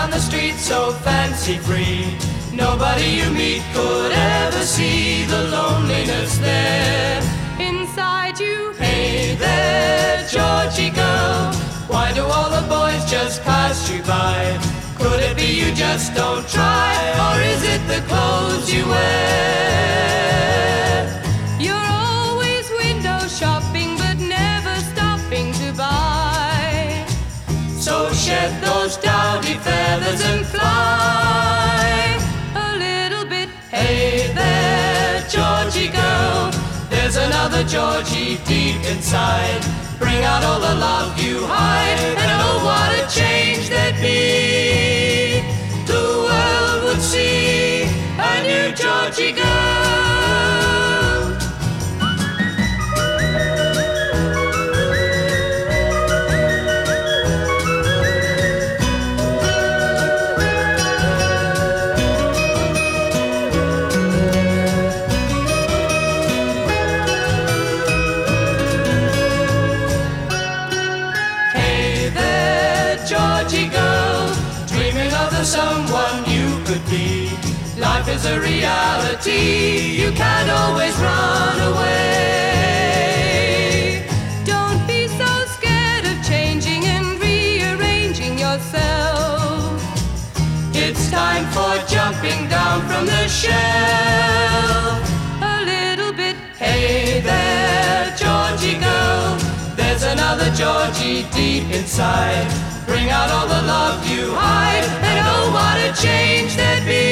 down the street so fancy-free. Nobody you meet could ever see the loneliness there inside you. Hey there, Georgie girl, why do all the boys just pass you by? Could it be you just don't try, or is it the clothes you wear? You're always window shopping but never stopping to buy. So shed those dowdy feathers and fly a little bit. Hey there, Georgie girl, there's another Georgie deep inside. Bring out all the love you hide, and oh, what a change there'd be. The world would see a new Georgie girl. Georgie girl, dreaming of the someone you could be. Life is a reality, you can't always run away. Don't be so scared of changing and rearranging yourself. It's time for jumping down from the shelf a little bit. Hey there, Georgie girl, there's another Georgie deep inside. Bring out all the love you hide, and oh, what a change there'd be.